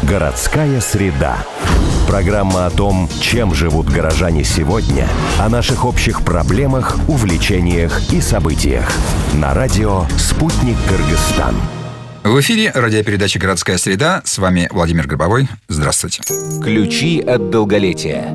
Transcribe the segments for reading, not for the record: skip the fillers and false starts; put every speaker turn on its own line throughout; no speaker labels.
Городская среда. Программа о том, чем живут горожане сегодня, о наших общих проблемах, увлечениях и событиях. На радио «Спутник Кыргызстан».
В эфире радиопередача «Городская среда». С вами Владимир Гробовой. Здравствуйте.
Ключи от долголетия.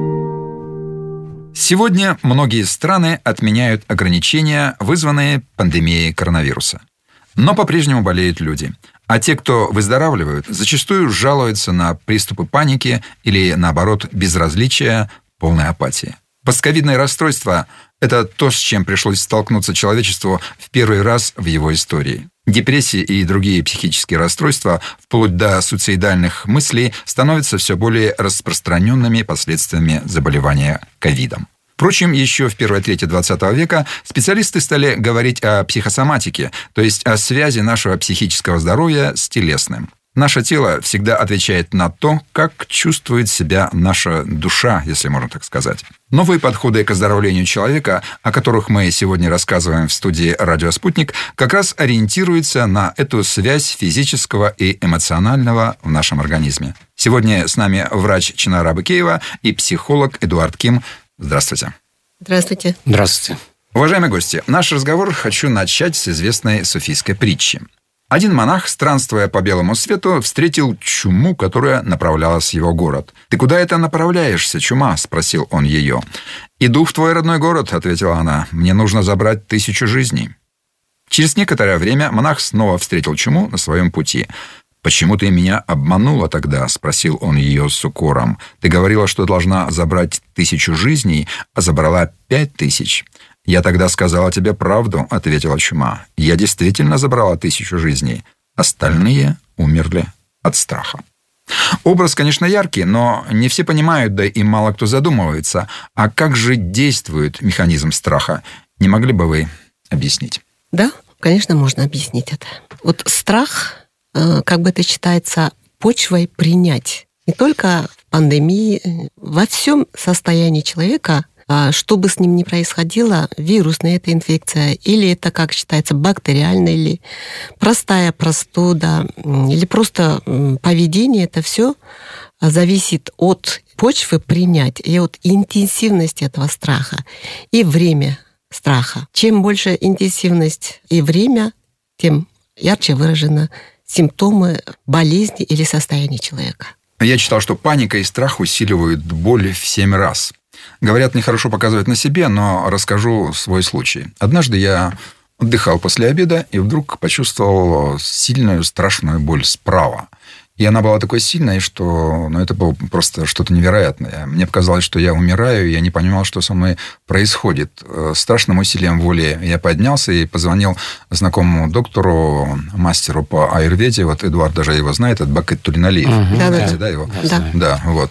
Сегодня многие страны отменяют ограничения, вызванные пандемией коронавируса. Но по-прежнему болеют люди. А те, кто выздоравливают, зачастую жалуются на приступы паники или, наоборот, безразличия, полной апатии. Постковидное расстройство – это то, с чем пришлось столкнуться человечеству в первый раз в его истории. Депрессии и другие психические расстройства, вплоть до суицидальных мыслей, становятся все более распространенными последствиями заболевания ковидом. Впрочем, еще в первой трети 20 века специалисты стали говорить о психосоматике, то есть о связи нашего психического здоровья с телесным. Наше тело всегда отвечает на то, как чувствует себя наша душа, если можно так сказать. Новые подходы к оздоровлению человека, о которых мы сегодня рассказываем в студии «Радио Спутник», как раз ориентируются на эту связь физического и эмоционального в нашем организме. Сегодня с нами врач Чинара Абыкеева и психолог Эдуард Ким. Здравствуйте.
Здравствуйте.
Здравствуйте.
Уважаемые гости, наш разговор хочу начать с известной суфийской притчи. Один монах, странствуя по белому свету, встретил чуму, которая направлялась в его город. «Ты куда это направляешься, чума?» – спросил он ее. «Иду в твой родной город», – ответила она. «Мне нужно забрать 1000 жизней». Через некоторое время монах снова встретил чуму на своем пути. «Почему ты меня обманула тогда?» – спросил он ее с укором. «Ты говорила, что должна забрать 1000 жизней, а забрала 5000». «Я тогда сказала тебе правду», – ответила чума. «Я действительно забрала 1000 жизней. Остальные умерли от страха». Образ, конечно, яркий, но не все понимают, да и мало кто задумывается. А как же действует механизм страха? Не могли бы вы объяснить?
Да, конечно, можно объяснить это. Вот страх, как бы это считается, почвой принять. Не только в пандемии, во всем состоянии человека, что бы с ним ни происходило, вирусная это инфекция, или это, как считается, бактериальная, или простая простуда, или просто поведение, это все зависит от почвы принять и от интенсивности этого страха и время страха. Чем больше интенсивность и время, тем ярче выражены симптомы болезни или состояния человека.
Я читал, что паника и страх усиливают боль в 7 раз. Говорят, нехорошо показывать на себе, но расскажу свой случай. Однажды я отдыхал после обеда и вдруг почувствовал сильную страшную боль справа. И она была такой сильной, что это было просто что-то невероятное. Мне показалось, что я умираю, и я не понимал, что со мной происходит. Страшным усилием воли я поднялся и позвонил знакомому доктору, мастеру по аюрведе. Вот Эдуард даже его знает, это Бакыт Тулиналиев. Знаете, да, его? Да, вот.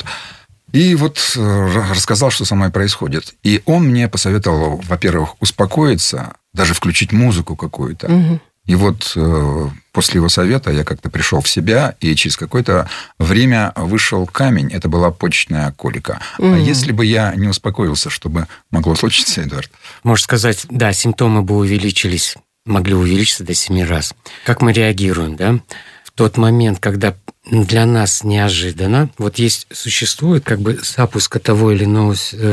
И вот рассказал, что со мной происходит. И он мне посоветовал, во-первых, успокоиться, даже включить музыку какую-то. И вот после его совета я как-то пришел в себя, и через какое-то время вышел камень. Это была почечная колика. А если бы я не успокоился, что бы могло случиться, Эдуард?
Можно сказать, да, симптомы бы могли увеличиться до 7 раз. Как мы реагируем, да? В тот момент, когда для нас неожиданно, существует как бы запуск того или иного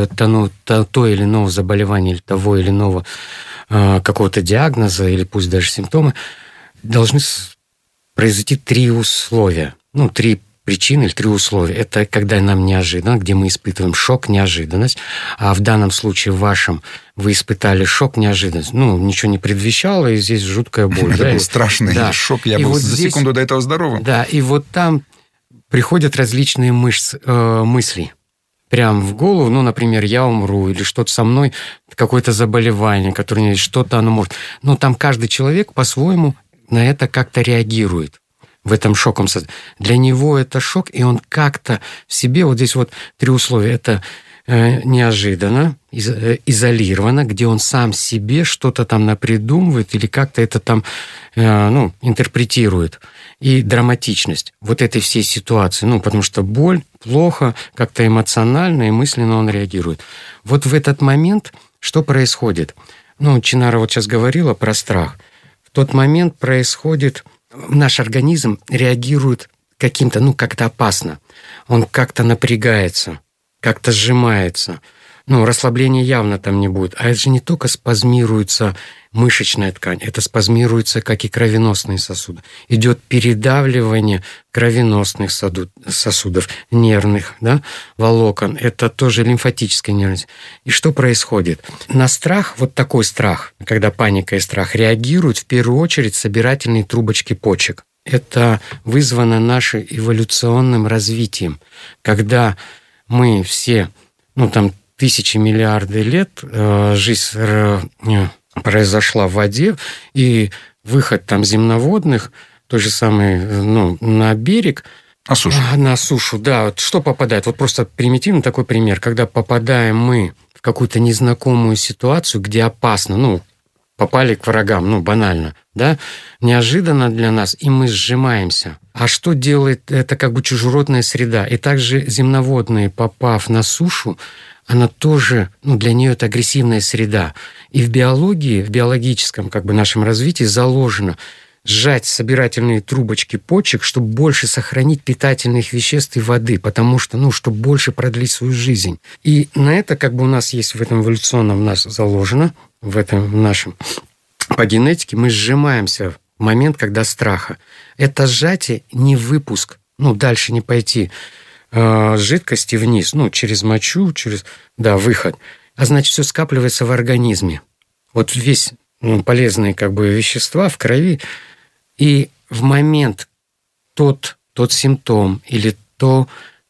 заболевания или того или иного какого-то диагноза, или пусть даже симптомы, должны произойти 3 условия. 3 причины или 3 условия. Это когда нам неожиданно, где мы испытываем шок, неожиданность. А в данном случае вашем вы испытали шок, неожиданность. Ничего не предвещало, и здесь жуткая боль.
Это был страшный шок. Я был за секунду до этого здоровым.
Да, и вот там приходят различные мысли. Прям в голову, например, я умру, или что-то со мной, какое-то заболевание, которое что-то оно может. Там каждый человек по-своему на это как-то реагирует. В этом шоковом состоянии. Для него это шок, и он как-то в себе, здесь 3 условия. Это неожиданно, изолированно, где он сам себе что-то там напридумывает или как-то это там интерпретирует. И драматичность этой всей ситуации. Потому что боль, плохо, как-то эмоционально и мысленно он реагирует. В этот момент что происходит? Чинара сейчас говорила про страх. В тот момент происходит, наш организм реагирует каким-то, как-то опасно. Он как-то напрягается, как-то сжимается. Расслабления явно там не будет. А это же не только спазмируется мышечная ткань, это спазмируется, как и кровеносные сосуды. Идет передавливание кровеносных сосудов, нервных, волокон. Это тоже лимфатическая нервность. И что происходит? На страх, вот такой страх, когда паника и страх, реагируют в первую очередь собирательные трубочки почек. Это вызвано нашим эволюционным развитием. Когда мы все, тысячи, миллиарды лет жизнь произошла в воде, и выход земноводных, той же самой, на берег.
На сушу.
На сушу, да. Вот что попадает? Вот просто примитивный такой пример. Когда попадаем мы в какую-то незнакомую ситуацию, где опасно, попали к врагам, банально, неожиданно для нас, и мы сжимаемся. А что делает это чужеродная среда? И также земноводные, попав на сушу, она тоже, для нее это агрессивная среда. И в биологии, в биологическом нашем развитии заложено сжать собирательные трубочки почек, чтобы больше сохранить питательных веществ и воды, потому что, чтобы больше продлить свою жизнь. И на это у нас есть в этом эволюционном нас заложено, в этом нашем по генетике, мы сжимаемся в момент, когда страха. Это сжатие не выпуск, дальше не пойти жидкости вниз, через мочу, через, выход. А значит, все скапливается в организме. Вот весь полезные вещества в крови. И в момент тот симптом или то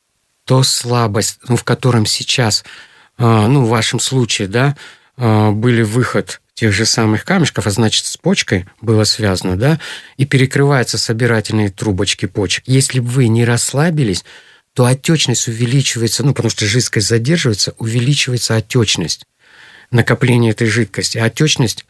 слабость, в котором сейчас, в вашем случае, были выход тех же самых камешков, а значит, с почкой было связано, и перекрываются собирательные трубочки почек. Если бы вы не расслабились, то отечность увеличивается, потому что жидкость задерживается, увеличивается отечность, накопление этой жидкости. А отечность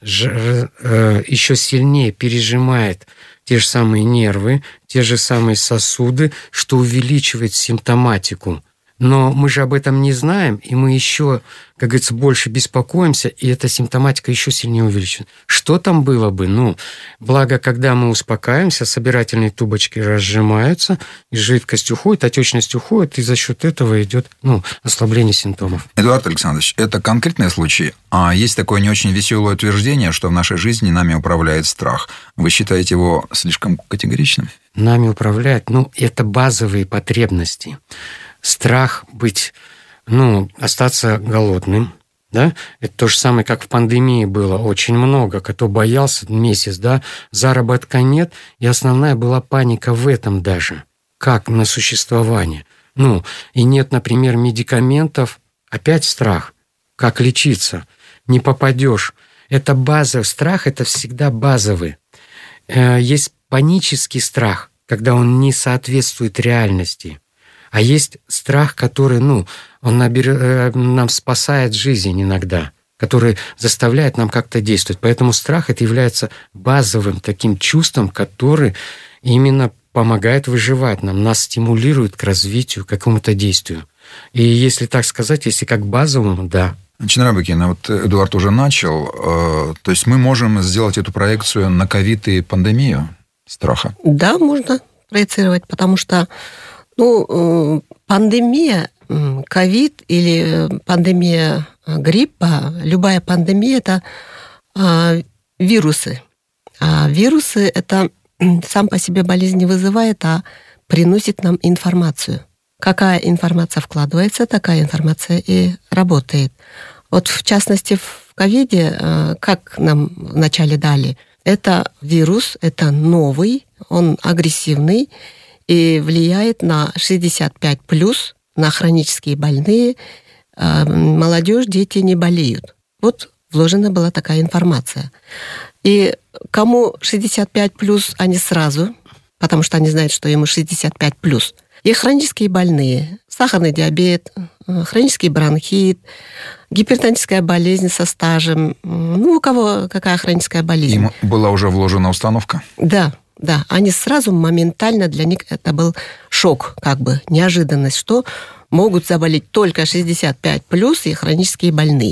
еще сильнее пережимает те же самые нервы, те же самые сосуды, что увеличивает симптоматику. Но мы же об этом не знаем, и мы еще, больше беспокоимся, и эта симптоматика еще сильнее увеличивается. Что там было бы? Благо, когда мы успокаиваемся, собирательные трубочки разжимаются, и жидкость уходит, отечность уходит, и за счет этого идет ослабление симптомов.
Эдуард Александрович, это конкретные случаи, а есть такое не очень веселое утверждение, что в нашей жизни нами управляет страх. Вы считаете его слишком категоричным?
Нами управляет, это базовые потребности. Страх быть, остаться голодным, Это то же самое, как в пандемии было. Очень много, кто боялся месяц, заработка нет, и основная была паника в этом даже. Как на существование. И нет, например, медикаментов, опять страх. Как лечиться? Не попадешь. Это базовый страх, это всегда базовый. Есть панический страх, когда он не соответствует реальности. А есть страх, который, он нам спасает жизнь иногда, который заставляет нам как-то действовать. Поэтому страх это является базовым таким чувством, который именно помогает выживать нам, нас стимулирует к развитию, к какому-то действию. И если так сказать, если как базовому, да.
Чинара Бакина, вот Эдуард уже начал. То есть мы можем сделать эту проекцию на ковид и пандемию страха?
Да, можно проецировать, потому что пандемия, ковид или пандемия гриппа, любая пандемия – это вирусы. А вирусы – это сам по себе болезнь не вызывает, а приносит нам информацию. Какая информация вкладывается, такая информация и работает. Вот в частности в ковиде, как нам вначале дали, это вирус, это новый, он агрессивный, и влияет на 65+, на хронические больные. Молодежь, дети не болеют. Вот вложена была такая информация. И кому 65+, они сразу, потому что они знают, что ему 65+. И хронические больные, сахарный диабет, хронический бронхит, гипертоническая болезнь со стажем. У кого какая хроническая болезнь.
Им была уже вложена установка?
Да, они сразу моментально, для них это был шок, неожиданность, что могут заболеть только 65+, и хронические больные.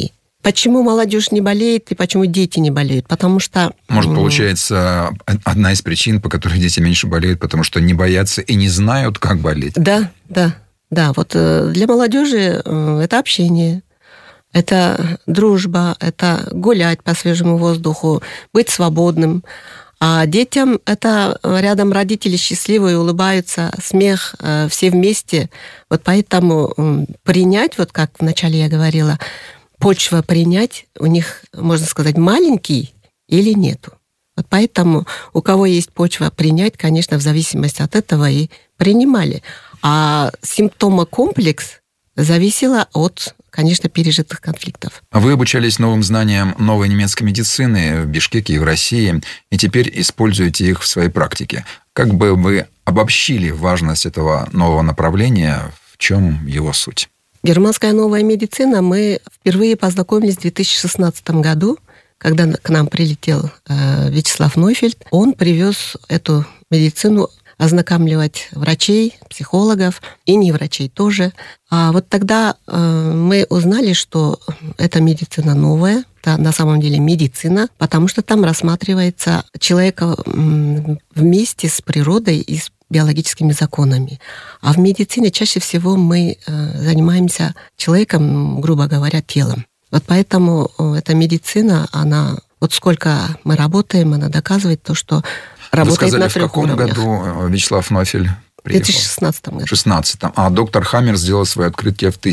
Почему молодежь не болеет и почему дети не болеют? Потому что...
Может, получается, одна из причин, по которой дети меньше болеют, потому что не боятся и не знают, как болеть.
Да. Вот для молодежи это общение, это дружба, это гулять по свежему воздуху, быть свободным. А детям это рядом родители счастливые, улыбаются, смех, все вместе. Вот поэтому принять, вот как вначале я говорила, почва принять у них, можно сказать, маленький или нету. Вот поэтому у кого есть почва принять, конечно, в зависимости от этого и принимали. А симптомокомплекс зависело от, конечно, пережитых конфликтов.
Вы обучались новым знаниям новой немецкой медицины в Бишкеке и в России, и теперь используете их в своей практике. Как бы вы обобщили важность этого нового направления, в чем его суть?
Германская новая медицина, мы впервые познакомились в 2016 году, когда к нам прилетел Вячеслав Нойфельд. Он привез эту медицину ознакомливать врачей, психологов и неврачей тоже. А вот тогда мы узнали, что эта медицина новая, это на самом деле медицина, потому что там рассматривается человека вместе с природой и с биологическими законами. А в медицине чаще всего мы занимаемся человеком, грубо говоря, телом. Вот поэтому эта медицина, она, вот сколько мы работаем, она доказывает то, что работает на 3 уровнях.
В каком году Вячеслав Нойфельд приехал?
В 2016 году.
В 2016. А доктор Хаммер сделал свое открытие в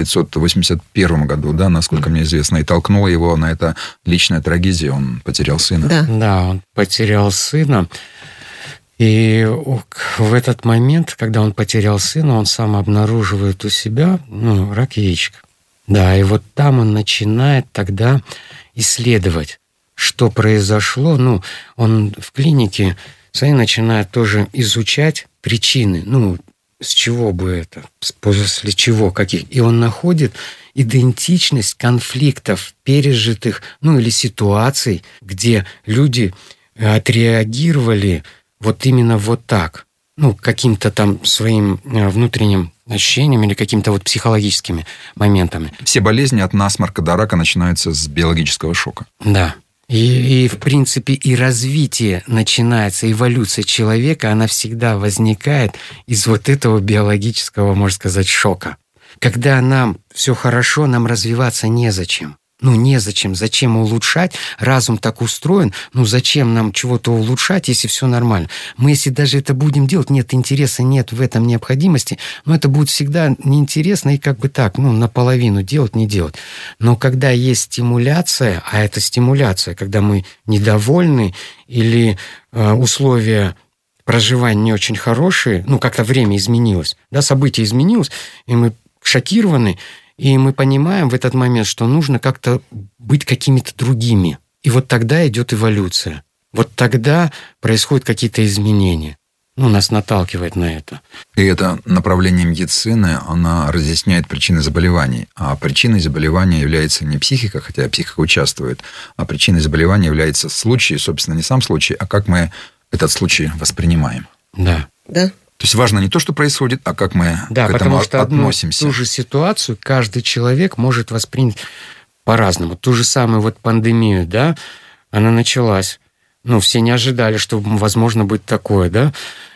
1981 году, да, насколько мне известно, и толкнула его на это личная трагедия. Он потерял сына.
Да, он потерял сына. И в этот момент, когда он потерял сына, он сам обнаруживает у себя рак яичка. Да, и вот там он начинает тогда исследовать, что произошло. Он в клинике своей начинает тоже изучать причины. С чего бы это, после чего, каких. И он находит идентичность конфликтов, пережитых, или ситуаций, где люди отреагировали вот именно вот так, каким-то там своим внутренним ощущением или какими-то вот психологическими моментами.
Все болезни от насморка до рака начинаются с биологического шока.
Да. И в принципе, и развитие начинается, эволюция человека, она всегда возникает из вот этого биологического, можно сказать, шока. Когда нам все хорошо, нам развиваться незачем. Незачем. Зачем улучшать? Разум так устроен. Зачем нам чего-то улучшать, если все нормально? Мы, если даже это будем делать, нет интереса, нет в этом необходимости, это будет всегда неинтересно и как бы так, наполовину делать, не делать. Но когда есть стимуляция, а это стимуляция, когда мы недовольны или условия проживания не очень хорошие, как-то время изменилось, событие изменилось, и мы шокированы, и мы понимаем в этот момент, что нужно как-то быть какими-то другими. И вот тогда идет эволюция. Вот тогда происходят какие-то изменения. Нас наталкивает на это.
И это направление медицины, она разъясняет причины заболеваний. А причиной заболевания является не психика, хотя психика участвует, а причиной заболевания является случай, собственно, не сам случай, а как мы этот случай воспринимаем.
Да.
То есть важно не то, что происходит, а как мы к этому
потому что
относимся.
Ту же ситуацию каждый человек может воспринять по-разному. Ту же самую пандемию, она началась. Все не ожидали, что возможно быть такое,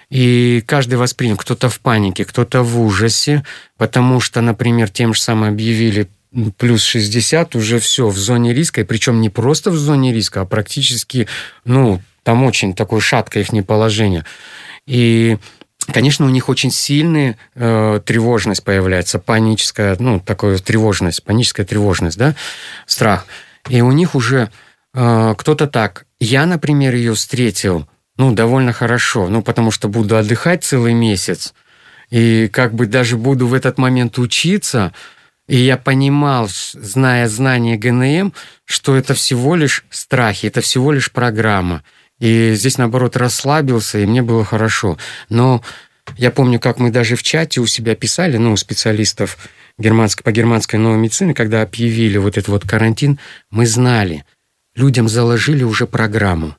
И каждый воспринял. Кто-то в панике, кто-то в ужасе, потому что, например, тем же самым объявили плюс 60, уже все в зоне риска, и причем не просто в зоне риска, а практически, там очень такое шаткое их положение. И конечно, у них очень сильная тревожность появляется, паническая, такая тревожность, паническая тревожность, страх. И у них уже кто-то так. Я, например, ее встретил, довольно хорошо, потому что буду отдыхать целый месяц, и как бы даже буду в этот момент учиться, и я понимал, зная знания ГНМ, что это всего лишь страхи, это всего лишь программа. И здесь, наоборот, расслабился, и мне было хорошо. Но я помню, как мы даже в чате у себя писали, у специалистов по германской новой медицине, когда объявили вот этот карантин, мы знали, людям заложили уже программу,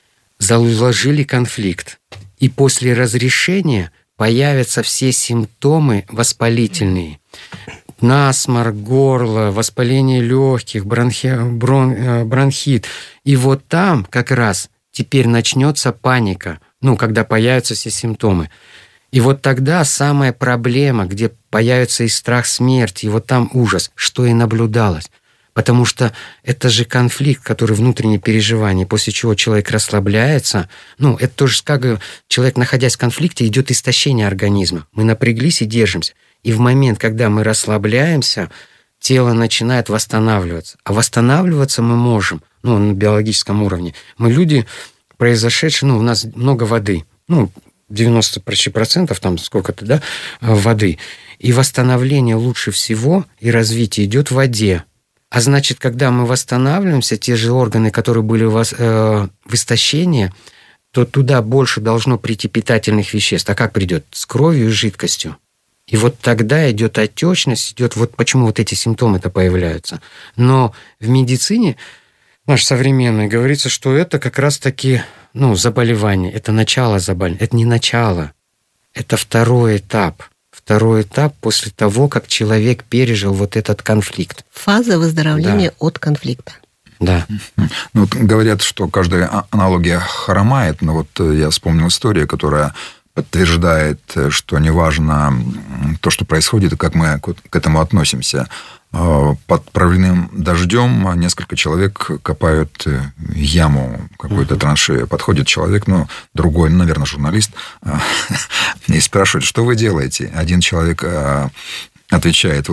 заложили конфликт. И после разрешения появятся все симптомы воспалительные. насморк, горло, воспаление легких, бронхит. И вот там как раз теперь начнется паника, когда появятся все симптомы. И вот тогда самая проблема, где появится и страх смерти, и вот там ужас, что и наблюдалось. Потому что это же конфликт, который внутреннее переживание, после чего человек расслабляется. Это тоже как человек, находясь в конфликте, идет истощение организма. Мы напряглись и держимся. И в момент, когда мы расслабляемся, тело начинает восстанавливаться. А восстанавливаться мы можем, на биологическом уровне. Мы люди, произошедшие, у нас много воды. 90% там сколько-то, воды. И восстановление лучше всего и развитие идет в воде. А значит, когда мы восстанавливаемся, те же органы, которые были в истощении, то туда больше должно прийти питательных веществ. А как придет? С кровью и жидкостью. И вот тогда идет отечность, идет вот почему вот эти симптомы-то появляются. Но в медицине нашей современной говорится, что это как раз-таки заболевание. Это начало заболевания. Это не начало. Это второй этап. Второй этап после того, как человек пережил вот этот конфликт.
Фаза выздоровления от конфликта.
Да.
Говорят, что каждая аналогия хромает, но вот я вспомнил историю, которая подтверждает, что неважно то, что происходит, и как мы к этому относимся. Под проливным дождем несколько человек копают яму, какую-то траншею. Подходит человек, другой, наверное, журналист, и спрашивает, что вы делаете? Один человек отвечает,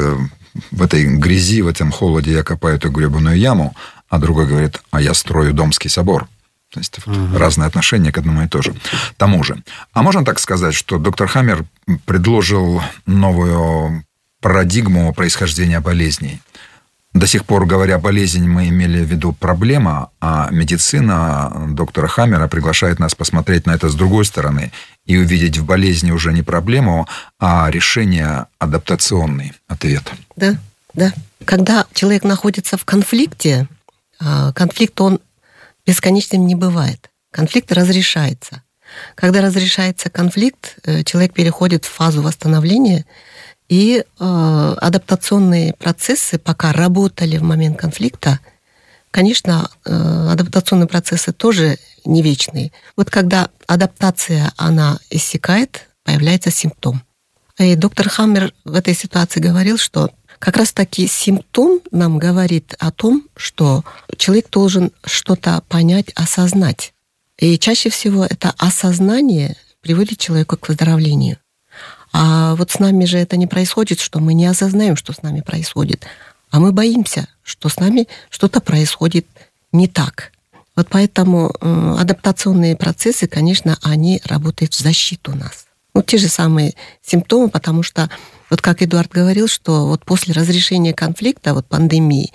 в этой грязи, в этом холоде я копаю эту гребаную яму, а другой говорит, а я строю Домский собор. То есть разные отношения к одному и тому же. А можно так сказать, что доктор Хаммер предложил новую парадигму происхождения болезней? До сих пор, говоря болезнь, мы имели в виду проблема, а медицина доктора Хаммера приглашает нас посмотреть на это с другой стороны и увидеть в болезни уже не проблему, а решение, адаптационный ответ.
Да. Когда человек находится в конфликте, конфликт, он бесконечным не бывает. Конфликт разрешается. Когда разрешается конфликт, человек переходит в фазу восстановления, и адаптационные процессы, пока работали в момент конфликта, конечно, адаптационные процессы тоже не вечные. Вот когда адаптация, она иссякает, появляется симптом. И доктор Хаммер в этой ситуации говорил, что как раз-таки симптом нам говорит о том, что человек должен что-то понять, осознать. И чаще всего это осознание приводит человека к выздоровлению. А вот с нами же это не происходит, что мы не осознаем, что с нами происходит, а мы боимся, что с нами что-то происходит не так. Вот поэтому адаптационные процессы, конечно, они работают в защиту нас. Те же самые симптомы, потому что, вот как Эдуард говорил, что вот после разрешения конфликта, пандемии,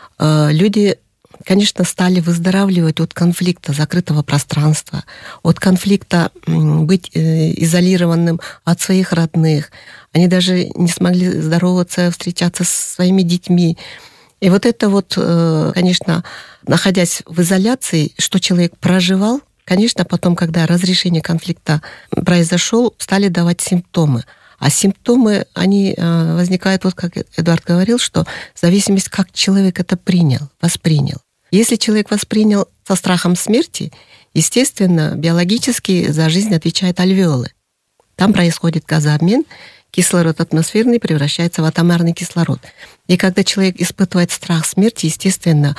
люди, конечно, стали выздоравливать от конфликта закрытого пространства, от конфликта быть изолированным от своих родных. Они даже не смогли здороваться, встречаться со своими детьми. И вот это конечно, находясь в изоляции, что человек проживал, конечно, потом, когда разрешение конфликта произошло, стали давать симптомы. А симптомы, они возникают, как Эдуард говорил, что в зависимости, как человек это воспринял. Если человек воспринял со страхом смерти, естественно, биологически за жизнь отвечают альвеолы. Там происходит газообмен, кислород атмосферный превращается в атомарный кислород. И когда человек испытывает страх смерти, естественно,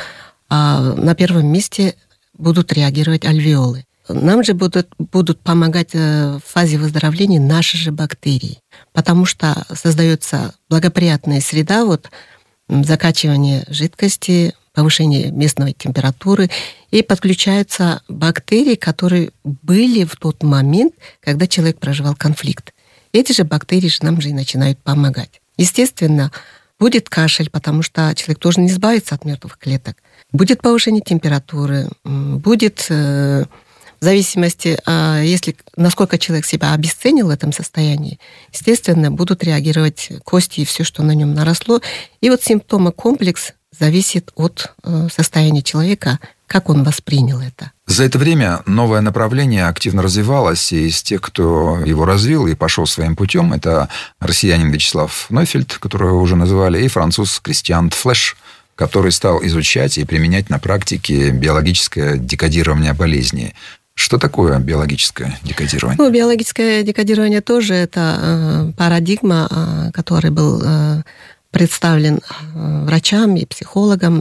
на первом месте будут реагировать альвеолы. Нам же будут помогать в фазе выздоровления наши же бактерии, потому что создается благоприятная среда, закачивание жидкости, повышение местной температуры, и подключаются бактерии, которые были в тот момент, когда человек проживал конфликт. Эти же бактерии нам же и начинают помогать. Естественно, будет кашель, потому что человек должен избавиться от мертвых клеток. Будет повышение температуры, будет, в зависимости, насколько человек себя обесценил в этом состоянии, естественно, будут реагировать кости и все, что на нем наросло. И симптомы комплекс зависит от состояния человека Как он воспринял это?
За это время новое направление активно развивалось, и из тех, кто его развил и пошел своим путем, это россиянин Вячеслав Нойфельд, которого уже называли, и француз Кристиан Флеш, который стал изучать и применять на практике биологическое декодирование болезней. Что такое биологическое декодирование?
Биологическое декодирование тоже это парадигма, который был представлен врачам и психологам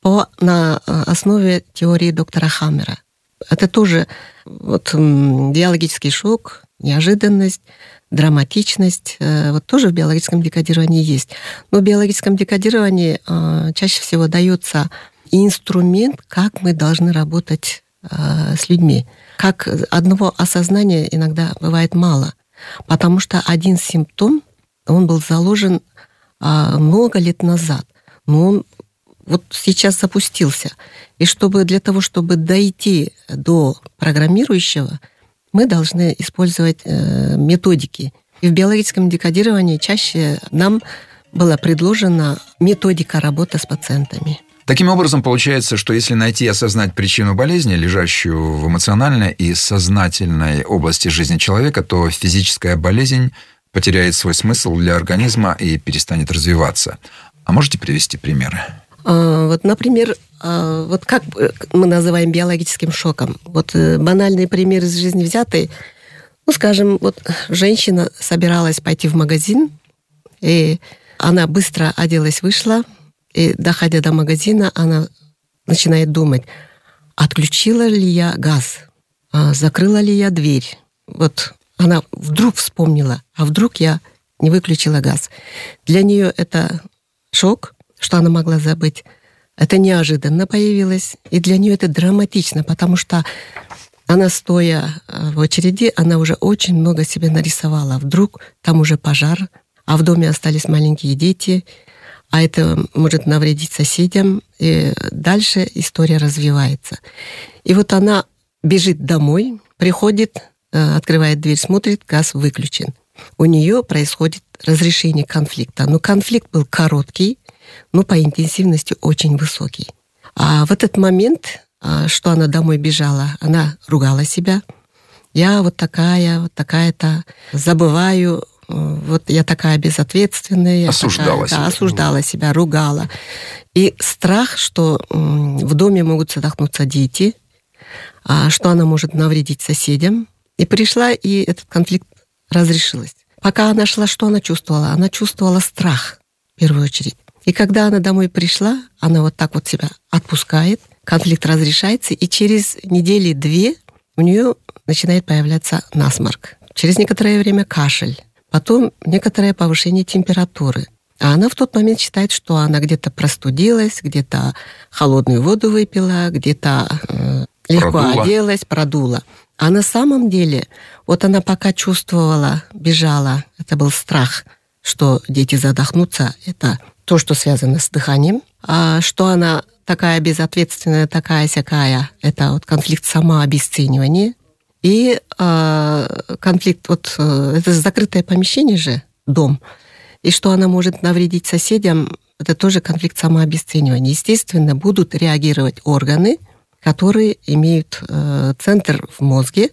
на основе теории доктора Хаммера. Это тоже биологический шок, неожиданность, драматичность. Тоже в биологическом декодировании есть. Но в биологическом декодировании чаще всего дается инструмент, как мы должны работать с людьми. Как одного осознания иногда бывает мало. Потому что один симптом, он был заложен много лет назад. Но он сейчас запустился. И для того, чтобы дойти до программирующего, мы должны использовать методики. И в биологическом декодировании чаще нам была предложена методика работы с пациентами.
Таким образом, получается, что если найти и осознать причину болезни, лежащую в эмоциональной и сознательной области жизни человека, то физическая болезнь потеряет свой смысл для организма и перестанет развиваться. А можете привести примеры?
Например, как мы называем биологическим шоком. Банальный пример из жизни взятый. Скажем, женщина собиралась пойти в магазин, и она быстро оделась, вышла, и, доходя до магазина, она начинает думать, отключила ли я газ, закрыла ли я дверь. Она вдруг вспомнила, а вдруг я не выключила газ. Для нее это шок, что она могла забыть. Это неожиданно появилось, и для нее это драматично, потому что она, стоя в очереди, она уже очень много себе нарисовала. Вдруг там уже пожар, а в доме остались маленькие дети, а это может навредить соседям, и дальше история развивается. И она бежит домой, приходит, открывает дверь, смотрит, газ выключен. У нее происходит разрешение конфликта. Но конфликт был короткий, но по интенсивности очень высокий. А в этот момент, что она домой бежала, она ругала себя. Я такая-то, забываю, я такая безответственная. Осуждала себя, ругала. И страх, что в доме могут задохнуться дети, что она может навредить соседям. И пришла, и этот конфликт разрешилась. Пока она шла, что она чувствовала? Она чувствовала страх, в первую очередь. И когда она домой пришла, она себя отпускает, конфликт разрешается, и через недели-две у нее начинает появляться насморк. Через некоторое время кашель. Потом некоторое повышение температуры. А она в тот момент считает, что она где-то простудилась, где-то холодную воду выпила, где-то легко оделась, продула. А на самом деле, она пока чувствовала, бежала, это был страх, что дети задохнутся, это то, что связано с дыханием. А что она такая безответственная, такая-сякая, это конфликт самообесценивания. И конфликт, это закрытое помещение же, дом. И что она может навредить соседям, это тоже конфликт самообесценивания. Естественно, будут реагировать органы, которые имеют центр в мозге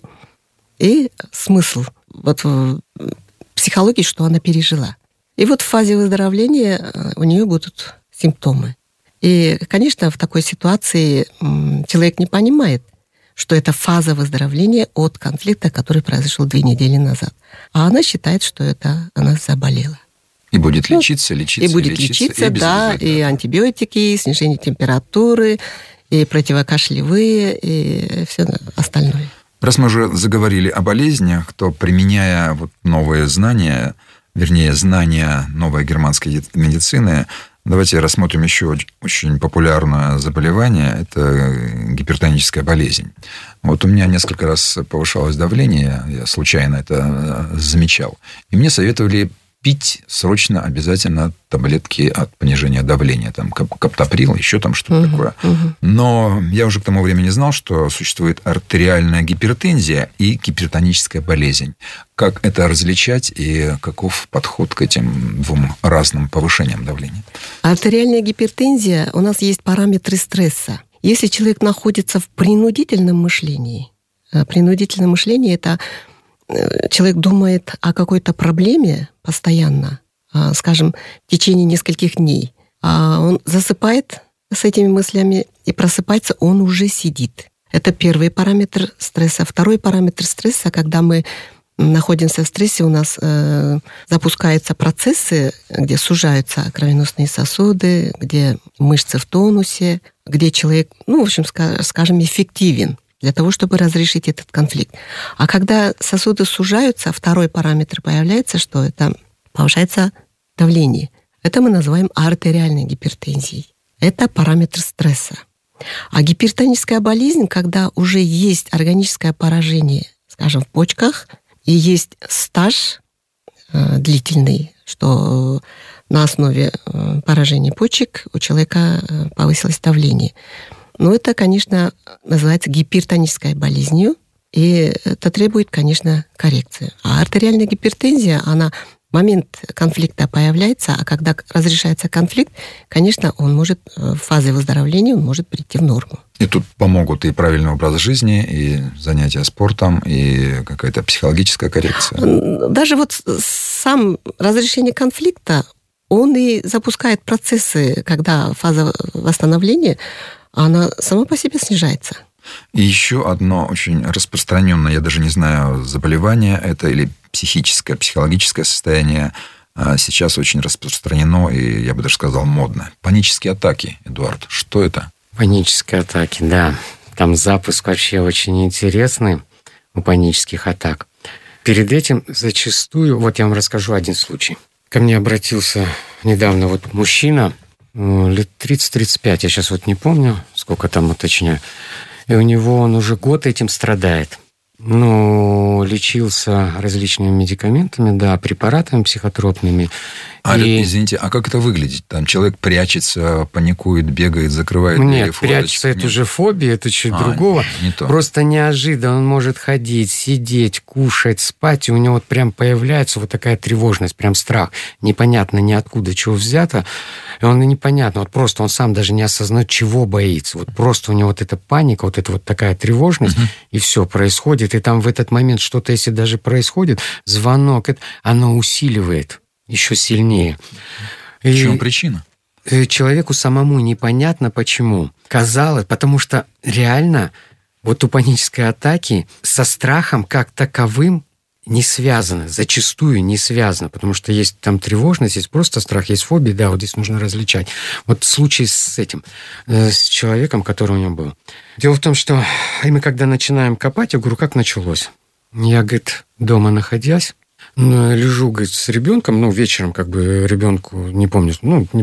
и смысл в психологии, что она пережила. И в фазе выздоровления у нее будут симптомы. И, конечно, в такой ситуации человек не понимает, что это фаза выздоровления от конфликта, который произошел 2 недели назад. А она считает, что это она заболела.
И будет лечиться,
и будет лечиться, да, и антибиотики, и снижение температуры, и противокашлевые, и все остальное.
Раз мы уже заговорили о болезнях, то, применяя новые знания, вернее, знания новой германской медицины, давайте рассмотрим еще очень популярное заболевание. Это гипертоническая болезнь. У меня несколько раз повышалось давление, я случайно это замечал. И мне советовали пить срочно обязательно таблетки от понижения давления. Там каптоприл, еще там что-то такое. Но я уже к тому времени знал, что существует артериальная гипертензия и гипертоническая болезнь. Как это различать и каков подход к этим 2 разным повышениям давления?
Артериальная гипертензия, у нас есть параметры стресса. Если человек находится в принудительном мышлении — это человек думает о какой-то проблеме постоянно, скажем, в течение нескольких дней, а он засыпает с этими мыслями и просыпается, он уже сидит. Это первый параметр стресса. Второй параметр стресса, когда мы находимся в стрессе, у нас запускаются процессы, где сужаются кровеносные сосуды, где мышцы в тонусе, где человек, в общем, скажем, эффективен для того, чтобы разрешить этот конфликт. А когда сосуды сужаются, второй параметр появляется, что это повышается давление. Это мы называем артериальной гипертензией. Это параметр стресса. А гипертоническая болезнь, когда уже есть органическое поражение, скажем, в почках, и есть стаж длительный, что на основе поражения почек у человека повысилось давление. Но это, конечно, называется гипертонической болезнью, и это требует, конечно, коррекции. А артериальная гипертензия, она в момент конфликта появляется, а когда разрешается конфликт, конечно, он может в фазе выздоровления он может прийти в норму.
И тут помогут и правильный образ жизни, и занятия спортом, и какая-то психологическая коррекция.
Даже вот сам разрешение конфликта, он и запускает процессы, когда фаза восстановления, она сама по себе снижается.
И еще одно очень распространенное, я даже не знаю, заболевание это или психическое, психологическое состояние сейчас очень распространено и, я бы даже сказал, модно. Панические атаки, Эдуард, что это?
Панические атаки, да. Там запуск вообще очень интересный у панических атак. Перед этим зачастую, вот я вам расскажу один случай. Ко мне обратился недавно вот мужчина, лет 30-35, я сейчас вот не помню, сколько там уточняю. И у него он уже год этим страдает. Лечился различными медикаментами, да, препаратами психотропными.
Извините, а как это выглядит? Там человек прячется, паникует, бегает, закрывает двери,
Нет, прячется, это уже фобия, это чуть другого.
Не то.
Просто неожиданно он может ходить, сидеть, кушать, спать, и у него вот прям появляется вот такая тревожность, прям страх. Непонятно ни откуда, чего взято. И он непонятно, вот просто он сам даже не осознает, чего боится. Вот просто у него вот эта паника, вот эта вот такая тревожность, и все происходит. И там в этот момент что-то, если даже происходит, звонок, оно усиливает еще сильнее.
В чем причина?
Человеку самому непонятно почему. Казалось, потому что реально вот у панической атаки со страхом как таковым не связано, зачастую не связано, потому что есть там тревожность, есть просто страх, есть фобия, да, вот здесь нужно различать. Вот случай с этим, с человеком, который у него был. Дело в том, что мы когда начинаем копать, я говорю, как началось? Я, говорит, дома находясь, лежу, говорит, с ребенком, вечером, ребенку, не помню,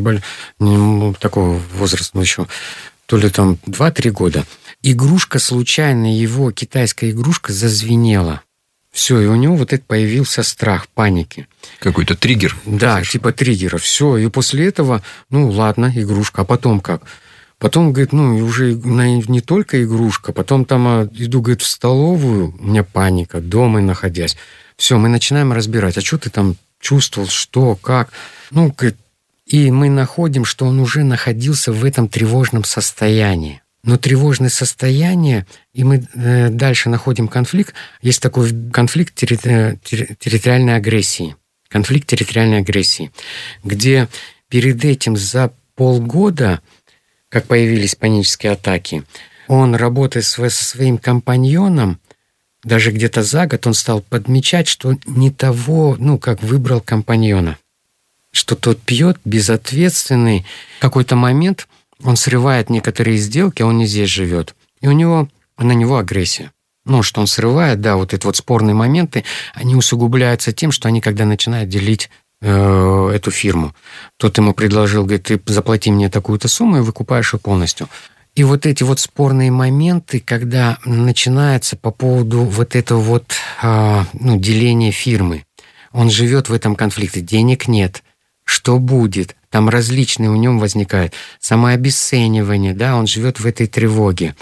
такого возраста еще, то ли там 2-3 года. Игрушка случайно, его китайская игрушка зазвенела. Все, и у него вот это появился страх, паники.
Какой-то триггер.
Да, типа триггера. Все, и после этого, ладно, игрушка, а потом как? Потом, говорит, уже не только игрушка, потом там иду, говорит, в столовую, у меня паника, дома находясь. Все, мы начинаем разбирать, а что ты там чувствовал, что, как? Говорит, и мы находим, что он уже находился в этом тревожном состоянии. Но тревожное состояние, и мы дальше находим конфликт. Есть такой конфликт территориальной агрессии. Конфликт территориальной агрессии, где перед этим за полгода, как появились панические атаки, он, работая со своим компаньоном, даже где-то за год он стал подмечать, что не того, выбрал компаньона. Что тот пьет, безответственный. В какой-то момент он срывает некоторые сделки, а он не здесь живет. И на него агрессия. Что он срывает, да, вот эти вот спорные моменты, они усугубляются тем, что они, когда начинают делить эту фирму, тот ему предложил, говорит, ты заплати мне такую-то сумму и выкупаешь ее полностью. И вот эти вот спорные моменты, когда начинается по поводу вот этого вот деления фирмы, он живет в этом конфликте, денег нет. что будет. Там различные у него возникают. Самообесценивание, да, он живет в этой тревоге.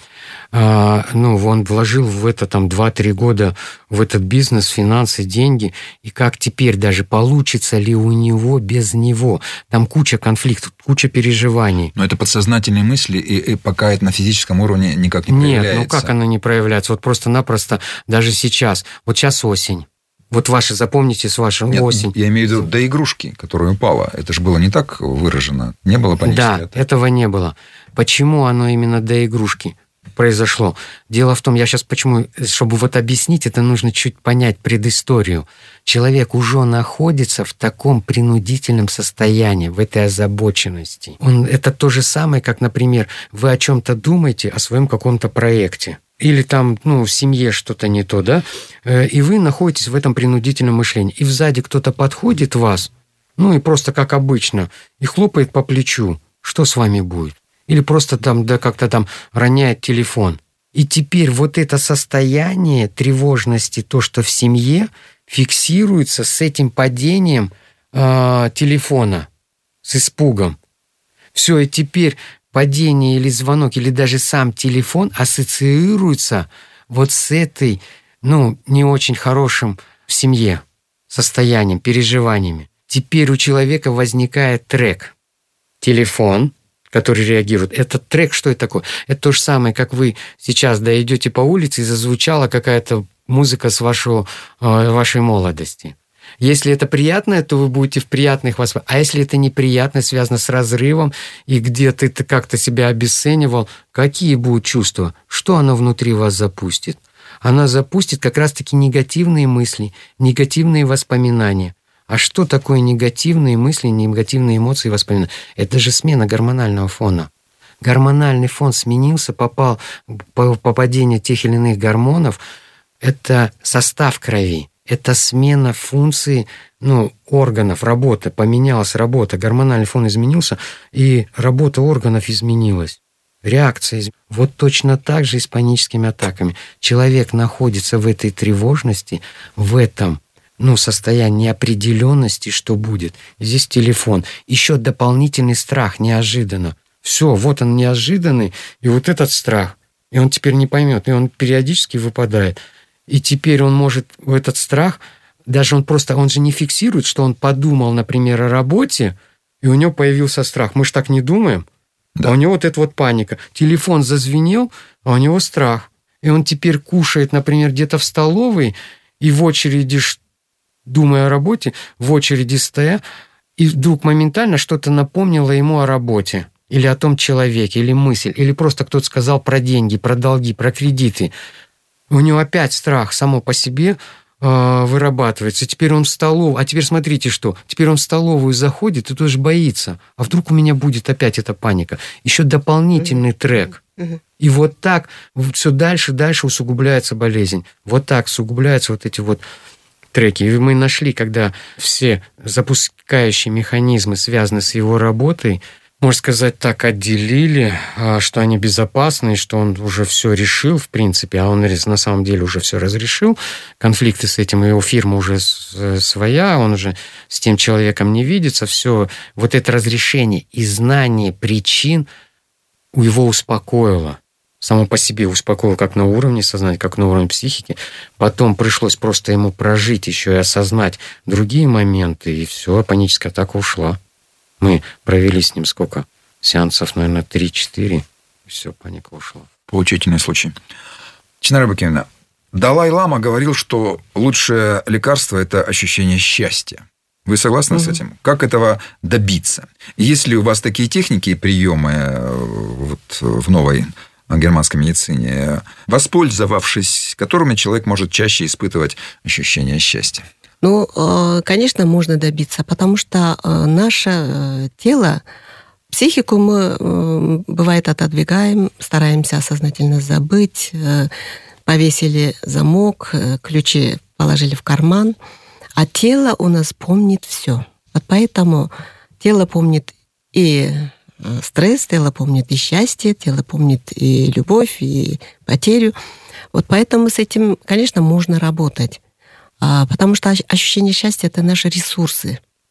Он вложил в это 2-3 года в этот бизнес, финансы, деньги, и как теперь даже получится ли у него без него? Там куча конфликтов, куча переживаний.
Но это подсознательные мысли, и пока это на физическом уровне никак не проявляется.
Нет, как оно не проявляется? Вот просто-напросто даже сейчас. Вот сейчас осень. Вот ваши, запомните, с вашей осень.
Я имею в виду до игрушки, которая упала. Это же было не так выражено. Не было панической атаки.
Да, этого не было. Почему оно именно до игрушки произошло? Дело в том, я сейчас почему, чтобы объяснить, это нужно чуть понять предысторию. Человек уже находится в таком принудительном состоянии, в этой озабоченности. Это то же самое, как, например, вы о чем-то думаете, о своем каком-то проекте. Или в семье что-то не то, да? И вы находитесь в этом принудительном мышлении. И сзади кто-то подходит вас, и просто как обычно, и хлопает по плечу. Что с вами будет? Или просто как-то роняет телефон. И теперь вот это состояние тревожности, то, что в семье, фиксируется с этим падением телефона, с испугом. Все, и теперь падение или звонок, или даже сам телефон ассоциируется вот с этой, не очень хорошим в семье состоянием, переживаниями. Теперь у человека возникает трек. Телефон, который реагирует. Этот трек, что это такое? Это то же самое, как вы сейчас идете по улице, и зазвучала какая-то музыка с вашей молодости. Если это приятное, то вы будете в приятных воспоминаниях. А если это неприятно, связано с разрывом, и где ты как-то себя обесценивал, какие будут чувства? Что оно внутри вас запустит? Оно запустит как раз-таки негативные мысли, негативные воспоминания. А что такое негативные мысли, негативные эмоции и воспоминания? Это же смена гормонального фона. Гормональный фон сменился, попал попадение тех или иных гормонов. Это состав крови. Это смена функций, органов, работа. Поменялась работа, гормональный фон изменился, и работа органов изменилась. Реакция изменилась. Вот точно так же и с паническими атаками. Человек находится в этой тревожности, в этом состоянии неопределенности, что будет. Здесь телефон. Еще дополнительный страх, неожиданно. Все, вот он неожиданный, и вот этот страх. И он теперь не поймет, и он периодически выпадает. И теперь он может, этот страх, даже он же не фиксирует, что он подумал, например, о работе, и у него появился страх. Мы же так не думаем. Да. А у него вот эта паника. Телефон зазвенел, а у него страх. И он теперь кушает, например, где-то в столовой, и в очереди, думая о работе, в очереди стоя, и вдруг моментально что-то напомнило ему о работе. Или о том человеке, или мысль, или просто кто-то сказал про деньги, про долги, про кредиты. У него опять страх само по себе вырабатывается. Теперь он в столовую... А теперь смотрите, что. Теперь он в столовую заходит и тоже боится. А вдруг у меня будет опять эта паника? Еще дополнительный трек. И вот так все дальше усугубляется болезнь. Вот так усугубляются вот эти треки. И мы нашли, когда все запускающие механизмы связаны с его работой, можно сказать так, отделили, что они безопасны, что он уже все решил, в принципе, а он на самом деле уже все разрешил. Конфликты с этим, его фирма уже своя, он уже с тем человеком не видится. Все, вот это разрешение и знание причин его успокоило. Само по себе успокоило как на уровне сознания, как на уровне психики. Потом пришлось просто ему прожить еще и осознать другие моменты, и все, паническая атака ушла. Мы провели с ним сколько? Сеансов, наверное, 3-4. Все, паника ушла.
Поучительный случай. Чинара Бакиевна, Далай-лама говорил, что лучшее лекарство – это ощущение счастья. Вы согласны с этим? Как этого добиться? Есть ли у вас такие техники и приемы в новой германской медицине, воспользовавшись которыми человек может чаще испытывать ощущение счастья?
Конечно, можно добиться, потому что наше тело, психику мы, бывает, отодвигаем, стараемся сознательно забыть, повесили замок, ключи положили в карман, а тело у нас помнит все. Вот поэтому тело помнит и стресс, тело помнит и счастье, тело помнит и любовь, и потерю. Вот поэтому с этим, конечно, можно работать. Потому что ощущение счастья – это наши ресурсы.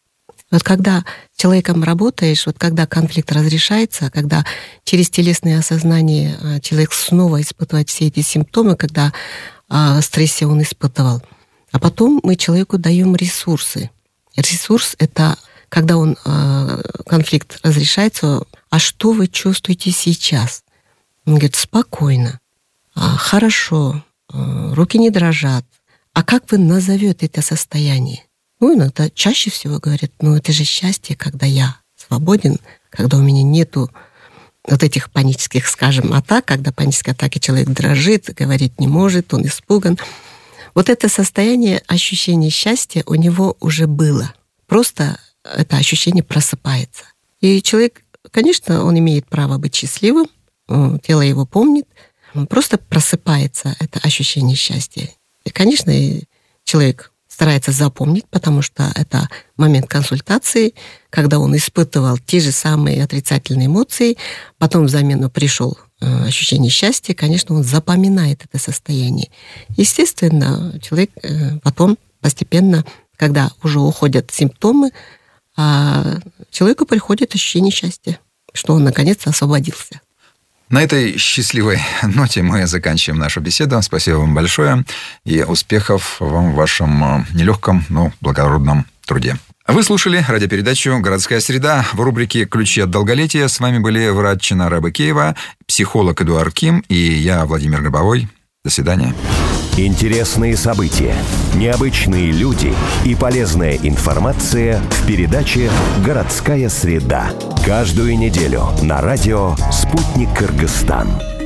Вот когда с человеком работаешь, вот когда конфликт разрешается, когда через телесное осознание человек снова испытывает все эти симптомы, когда в стрессе он испытывал. А потом мы человеку даем ресурсы. Ресурс — это когда конфликт разрешается, а что вы чувствуете сейчас? Он говорит, спокойно, хорошо, руки не дрожат. А как вы назовете это состояние? Иногда чаще всего говорят, это же счастье, когда я свободен, когда у меня нету вот этих панических, скажем, атак, когда панические атаки человек дрожит, говорить не может, он испуган. Вот это состояние, ощущение счастья у него уже было. Просто это ощущение просыпается. И человек, конечно, он имеет право быть счастливым, тело его помнит, просто просыпается это ощущение счастья. И, конечно, человек старается запомнить, потому что это момент консультации, когда он испытывал те же самые отрицательные эмоции, потом взамен пришел ощущение счастья, конечно, он запоминает это состояние. Естественно, человек потом постепенно, когда уже уходят симптомы, человеку приходит ощущение счастья, что он наконец-то освободился.
На этой счастливой ноте мы заканчиваем нашу беседу. Спасибо вам большое и успехов вам в вашем нелегком, но благородном труде. Вы слушали радиопередачу «Городская среда» в рубрике «Ключи от долголетия». С вами были врач Чинара Быкеева, психолог Эдуард Ким и я, Владимир Гробовой. До свидания.
Интересные события, необычные люди и полезная информация в передаче «Городская среда». Каждую неделю на радио «Спутник Кыргызстан».